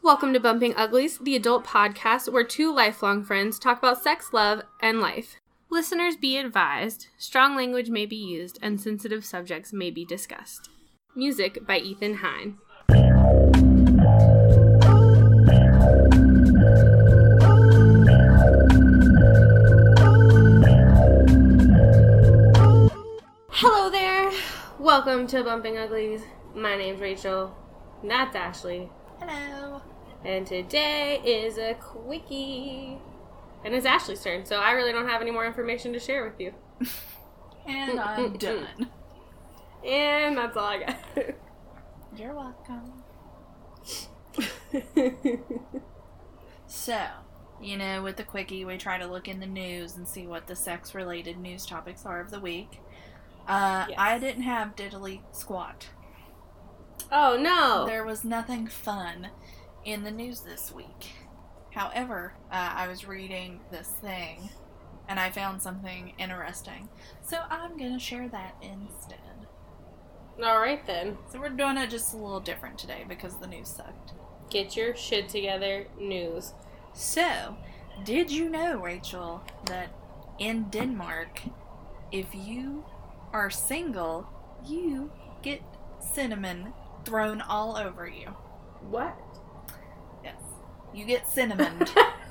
Welcome to Bumping Uglies, the adult podcast where two lifelong friends talk about sex, love, and life. Listeners be advised, strong language may be used and sensitive subjects may be discussed. Music by Ethan Hine. Hello there! Welcome to Bumping Uglies. My name's Rachel. That's Ashley. Hello. And today is a quickie. And it's Ashley's turn, so I really don't have any more information to share with you. And I'm done. And that's all I got. You're welcome. So, with the quickie, we try to look in the news and see what the sex-related news topics are of the week. Yes. I didn't have diddly squat. Oh, no! There was nothing fun in the news this week. However, I was reading this thing, and I found something interesting. So I'm going to share that instead. Alright then. So we're doing it just a little different today because the news sucked. Get your shit together, news. So, did you know, Rachel, that in Denmark, if you are single, you get cinnamon thrown all over you? What? Yes. You get cinnamon.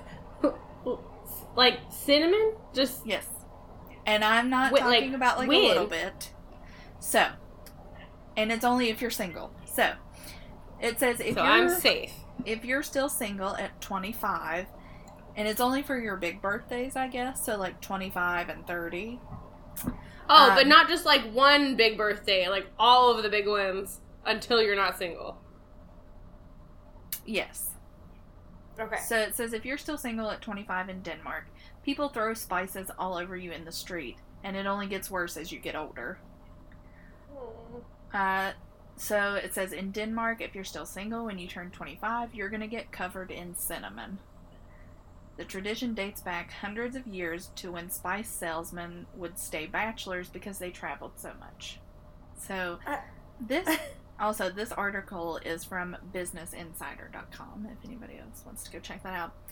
Like cinnamon? Just... Yes. And I'm not talking about like when? a little bit. So, and it's only if you're single. So, it says if I'm safe. If you're still single at 25, and it's only for your big birthdays, I guess, so like 25 and 30. Oh, but not just like one big birthday, like all of the big ones until you're not single. Yes. Okay. So it says if you're still single at 25 in Denmark, people throw spices all over you in the street, and it only gets worse as you get older. So it says in Denmark, if you're still single when you turn 25, you're going to get covered in cinnamon. The tradition dates back hundreds of years to when spice salesmen would stay bachelors because they traveled so much. So this article is from businessinsider.com if anybody else wants to go check that out.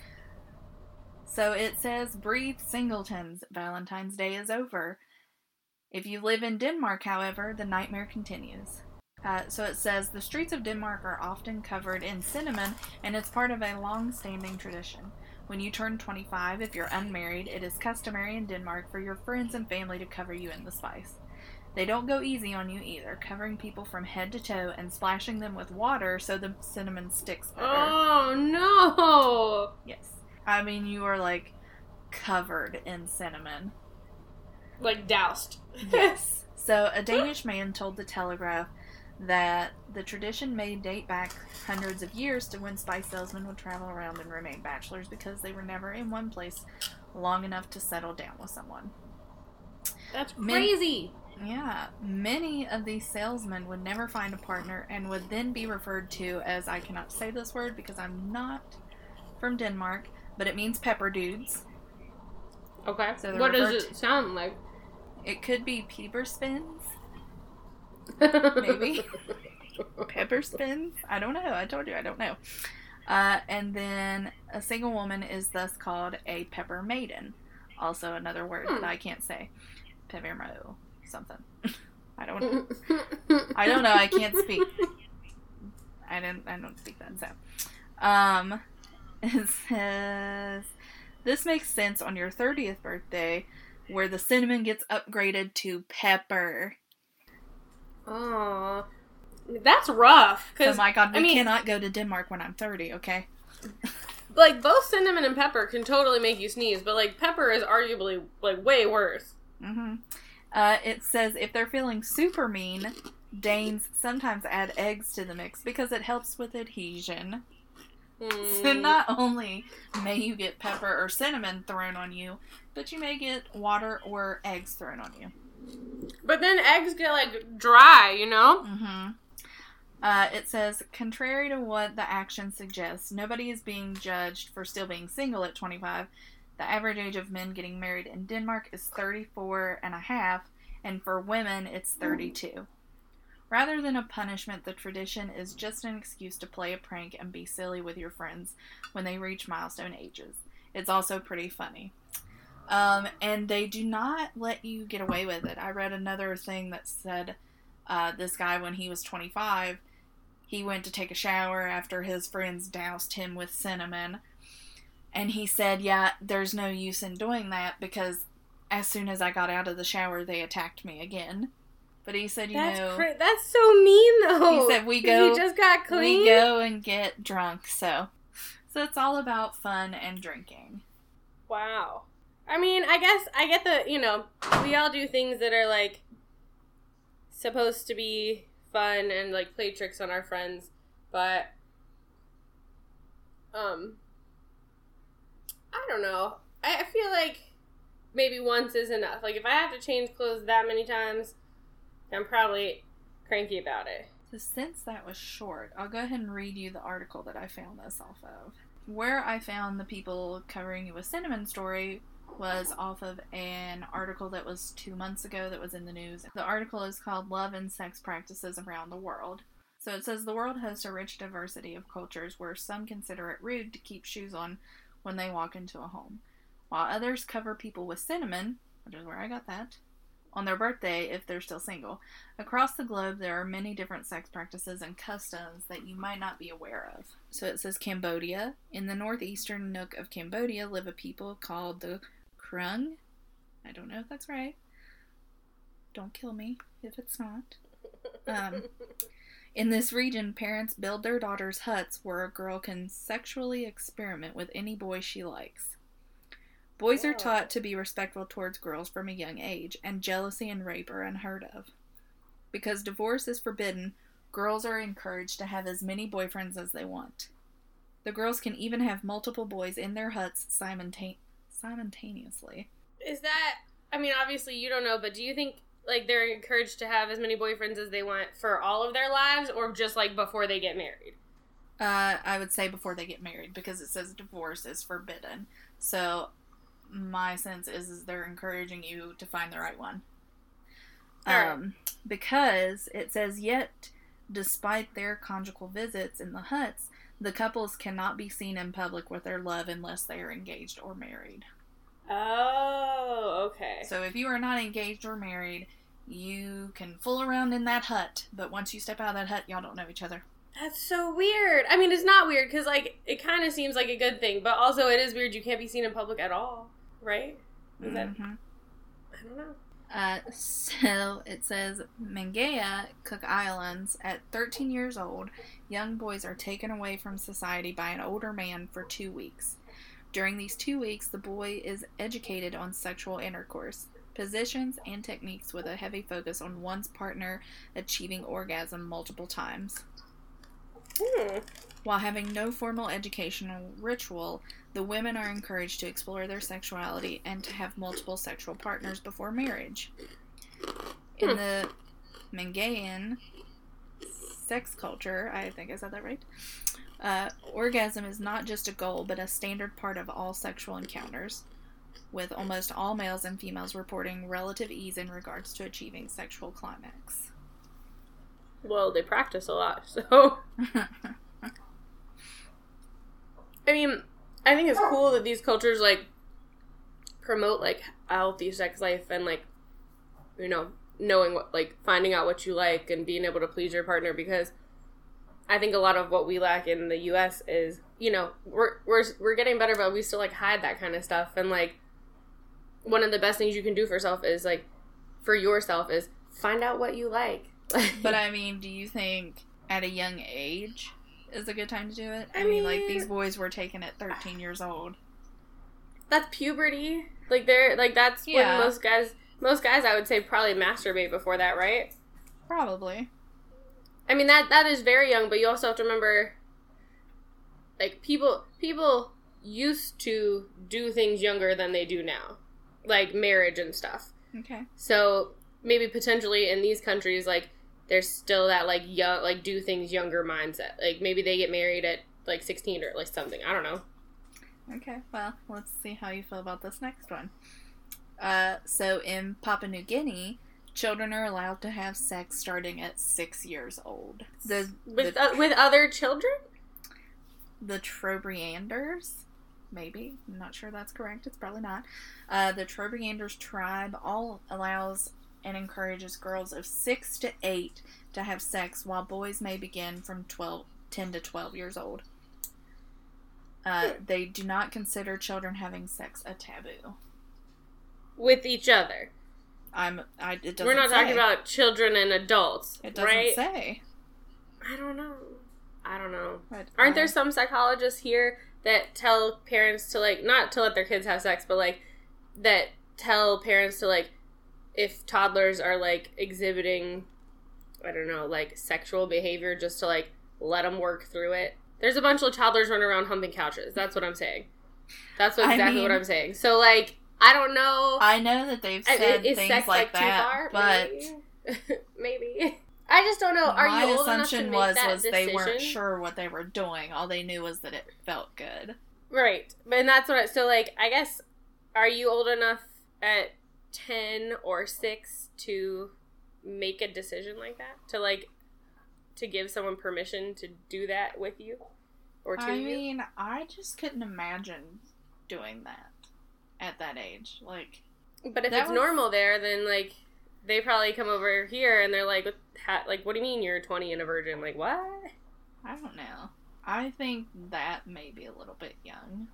So it says, breathe singletons, Valentine's Day is over. If you live in Denmark, however, the nightmare continues. So it says, the streets of Denmark are often covered in cinnamon, and it's part of a long-standing tradition. When you turn 25, if you're unmarried, it is customary in Denmark for your friends and family to cover you in the spice. They don't go easy on you either, covering people from head to toe and splashing them with water so the cinnamon sticks better. Oh, no! Yes. I mean, you are, like, covered in cinnamon. Like, doused. Yes. So, a Danish man told the Telegraph that the tradition may date back hundreds of years to when spice salesmen would travel around and remain bachelors because they were never in one place long enough to settle down with someone. That's crazy! Many of these salesmen would never find a partner and would then be referred to as, I cannot say this word because I'm not from Denmark, but it means pepper dudes. Okay. So what does it sound like? It could be peeper spins. Maybe. Pepper spins? I don't know. I told you I don't know. And then a single woman is thus called a pepper maiden. Also another word that I can't say. Peppermo something. I don't know. I don't know. I can't speak. I don't speak that. So, it says, this makes sense on your 30th birthday, where the cinnamon gets upgraded to pepper. Oh, that's rough. So, my God, we cannot go to Denmark when I'm 30, okay? Like, both cinnamon and pepper can totally make you sneeze, but, like, pepper is arguably, like, way worse. Mm-hmm. It says, if they're feeling super mean, Danes sometimes add eggs to the mix because it helps with adhesion. So not only may you get pepper or cinnamon thrown on you, but you may get water or eggs thrown on you. But then eggs get, like, dry, you know? Mm-hmm. It says, contrary to what the action suggests, nobody is being judged for still being single at 25. The average age of men getting married in Denmark is 34 and a half, and for women, it's 32. Rather than a punishment, the tradition is just an excuse to play a prank and be silly with your friends when they reach milestone ages. It's also pretty funny. And they do not let you get away with it. I read another thing that said this guy, when he was 25, he went to take a shower after his friends doused him with cinnamon. And he said, yeah, there's no use in doing that because as soon as I got out of the shower, they attacked me again. But he said, that's so mean, though. He said, he just got clean. We go and get drunk, so it's all about fun and drinking. Wow. I mean, I guess I get we all do things that are, like, supposed to be fun and, like, play tricks on our friends, but, I don't know. I feel like maybe once is enough. Like, if I have to change clothes that many times, I'm probably cranky about it. So since that was short, I'll go ahead and read you the article that I found this off of. Where I found the people covering you with cinnamon story was off of an article that was 2 months ago that was in the news. The article is called Love and Sex Practices Around the World. So it says the world hosts a rich diversity of cultures where some consider it rude to keep shoes on when they walk into a home, while others cover people with cinnamon, which is where I got that, on their birthday if they're still single. Across the globe, there are many different sex practices and customs that you might not be aware of. So it says Cambodia. In the northeastern nook of Cambodia live a people called the Krung. I don't know if that's right. Don't kill me if it's not. In this region, parents build their daughters huts where a girl can sexually experiment with any boy she likes. Boys are taught to be respectful towards girls from a young age, and jealousy and rape are unheard of. Because divorce is forbidden, girls are encouraged to have as many boyfriends as they want. The girls can even have multiple boys in their huts simultaneously. Is that, I mean, obviously you don't know, but do you think, like, they're encouraged to have as many boyfriends as they want for all of their lives, or just, like, before they get married? I would say before they get married, because it says divorce is forbidden. So my sense is they're encouraging you to find the right one. Because it says, yet, despite their conjugal visits in the huts, the couples cannot be seen in public with their love unless they are engaged or married. Oh, okay. So if you are not engaged or married, you can fool around in that hut, but once you step out of that hut, y'all don't know each other. That's so weird. I mean, it's not weird, because, like, it kind of seems like a good thing, but also it is weird you can't be seen in public at all. Right? Is that... I don't know. So it says, Mangea, Cook Islands, at 13 years old, young boys are taken away from society by an older man for 2 weeks. During these 2 weeks, the boy is educated on sexual intercourse, positions, and techniques with a heavy focus on one's partner achieving orgasm multiple times. While having no formal educational ritual, the women are encouraged to explore their sexuality and to have multiple sexual partners before marriage. In the Mangaean sex culture, I think I said that right, orgasm is not just a goal, but a standard part of all sexual encounters, with almost all males and females reporting relative ease in regards to achieving sexual climax. Well, they practice a lot, so... I mean, I think it's cool that these cultures, like, promote, like, a healthy sex life and, like, you know, knowing what, like, finding out what you like and being able to please your partner, because I think a lot of what we lack in the U.S. is, you know, we're getting better, but we still, like, hide that kind of stuff, and, like, one of the best things you can do for yourself is find out what you like. But, I mean, do you think at a young age is a good time to do it? I mean, like, these boys were taken at 13 years old. That's puberty. Like, they're, like, that's when most guys, I would say, probably masturbate before that, right? Probably. I mean, that is very young, but you also have to remember, like, people used to do things younger than they do now. Like, marriage and stuff. Okay. So, maybe potentially in these countries, like, there's still that, like, young, like, do things younger mindset. Like, maybe they get married at, like, 16 or, like, something. I don't know. Okay, well, let's see how you feel about this next one. So in Papua New Guinea, Children are allowed to have sex starting at 6 years old. With other children? The Trobrianders, maybe. I'm not sure that's correct. It's probably not. The Trobrianders tribe all allows and encourages girls of 6 to 8 to have sex, while boys may begin from 10 to 12 years old. They do not consider children having sex a taboo. With each other. It doesn't We're not say. talking about children and adults. It doesn't say. I don't know. But, Aren't there some psychologists here that tell parents to, like, not to let their kids have sex, but, like, that tell parents to, like, if toddlers are, like, exhibiting, I don't know, like, sexual behavior, just to, like, let them work through it? There's a bunch of toddlers running around humping couches. That's what I'm saying. That's exactly what I'm saying. So, like, I don't know. I know that they've said is things sex, like that, too far? but Maybe. I just don't know. Are my you old assumption enough to make that was they weren't decision? sure what they were doing. All they knew was that it felt good. Right. And that's what so, like, I guess, are you old enough at 10 or 6 to make a decision like that? To, like, to give someone permission to do that with you? Or to you? mean, I just couldn't imagine doing that at that age. Like, but if it's normal there, then, like, they probably come over here and they're like, what do you mean you're 20 and a virgin? Like, what? I don't know. I think that may be a little bit young.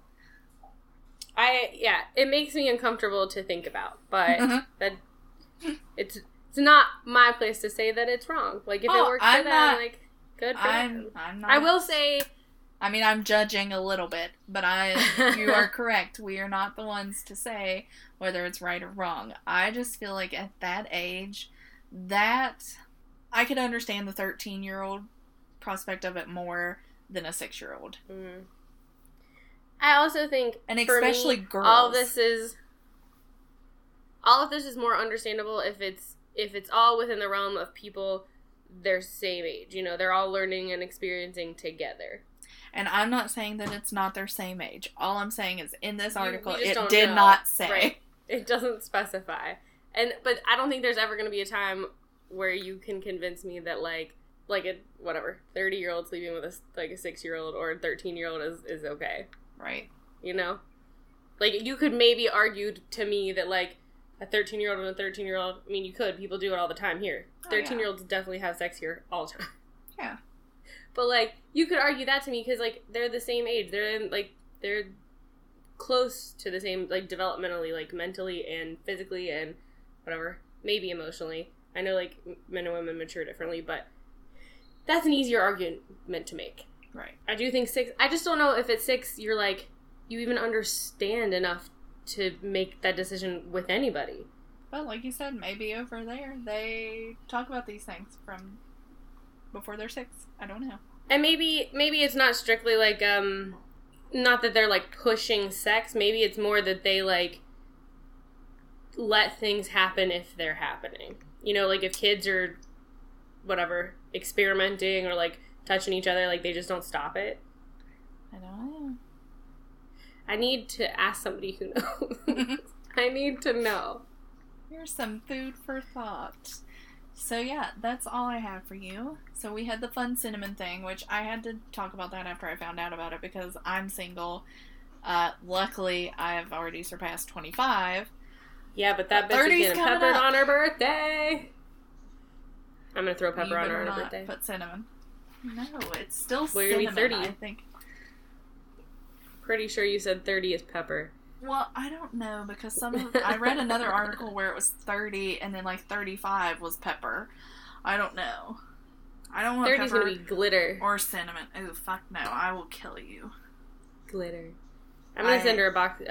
It makes me uncomfortable to think about, but that it's not my place to say that it's wrong. Like, if it works for them, like, good for them. I'm not. I will say, I mean, I'm judging a little bit, but you are correct. We are not the ones to say whether it's right or wrong. I just feel like at that age, that I could understand the 13-year-old prospect of it more than a 6-year-old. Mm-hmm. I also think, and for especially me, girls, all of this is more understandable if it's all within the realm of people their same age. You know, they're all learning and experiencing together. And I'm not saying that it's not their same age. All I'm saying is in this article, it did not say. Right. It doesn't specify. But I don't think there's ever going to be a time where you can convince me that, like a 30-year-old sleeping with a 6-year-old or a 13-year-old is okay. Right. You know? Like, you could maybe argue to me that, like, a 13-year-old and a 13-year-old, I mean, you could. People do it all the time here. 13-year-olds definitely have sex here all the time. Yeah. But, like, you could argue that to me because, like, they're the same age. They're close to the same, like, developmentally, like, mentally and physically and whatever. Maybe emotionally. I know, like, men and women mature differently, but that's an easier argument to make. Right. I do think 6... I just don't know if at 6 you're, like, you even understand enough to make that decision with anybody. But, like you said, maybe over there they talk about these things from before they're 6. I don't know. And maybe it's not strictly, like, not that they're, like, pushing sex. Maybe it's more that they, like, let things happen if they're happening. You know, like, if kids are, whatever, experimenting or, like, touching each other, like, they just don't stop it. I don't know. I need to ask somebody who knows. I need to know. Here's some food for thought. So yeah, that's all I have for you. So we had the fun cinnamon thing, which I had to talk about that after I found out about it because I'm single. Luckily, I have already surpassed 25. Yeah, but that bitch is getting peppered on her birthday. I'm gonna throw pepper on her birthday. Put cinnamon. No, it's still well, cinnamon. You're 30. I think. Pretty sure you said 30 is pepper. Well, I don't know because I read another article where it was 30 and then like 35 was pepper. I don't know. I don't want 30's pepper gonna be glitter or cinnamon. Ooh, fuck no! I will kill you. Glitter. I'm gonna send her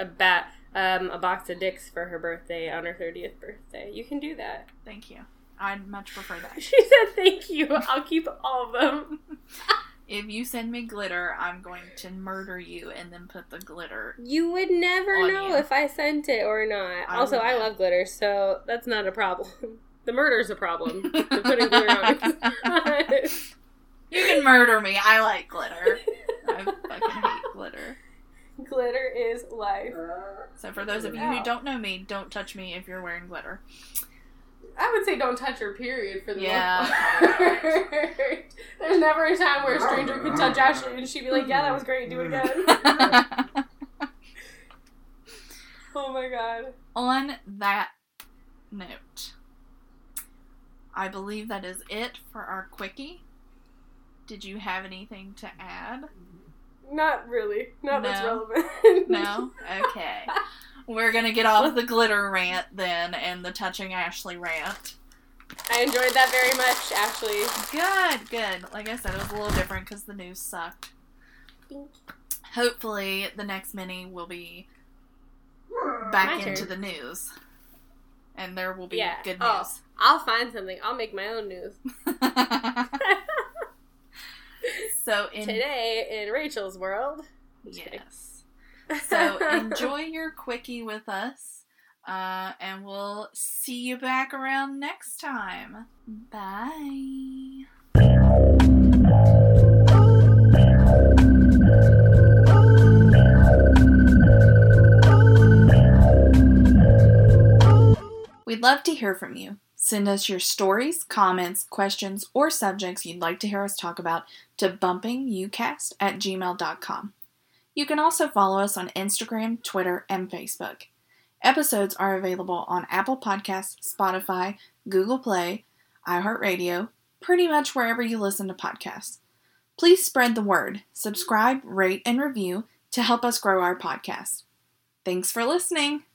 a box of dicks for her birthday on her 30th birthday. You can do that. Thank you. I'd much prefer that. She said thank you. I'll keep all of them. If you send me glitter, I'm going to murder you and then put the glitter. You would never know if I sent it or not. Also, I love glitter, so that's not a problem. The murder's a problem. The putting glitter on it. You can murder me. I like glitter. I fucking hate glitter. Glitter is life. So for those of you who don't know me, don't touch me if you're wearing glitter. I would say don't touch her, period, for the most Yeah. part. There's never a time where a stranger could touch Ashley and she'd be like, yeah, that was great, do it again. Oh my god. On that note, I believe that is it for our quickie. Did you have anything to add? Not really. Not No. that's relevant. No? Okay. We're gonna get off the glitter rant then and the touching Ashley rant. I enjoyed that very much, Ashley. Good. Like I said, it was a little different because the news sucked. Hopefully, the next mini will be back My into turn. the news. And there will be Yeah. good Oh, news. I'll find something. I'll make my own news. So Today, in Rachel's world. yes. So enjoy your quickie with us. And we'll see you back around next time. Bye. We'd love to hear from you. Send us your stories, comments, questions, or subjects you'd like to hear us talk about to bumpingucast@gmail.com. You can also follow us on Instagram, Twitter, and Facebook. Episodes are available on Apple Podcasts, Spotify, Google Play, iHeartRadio, pretty much wherever you listen to podcasts. Please spread the word, subscribe, rate, and review to help us grow our podcast. Thanks for listening!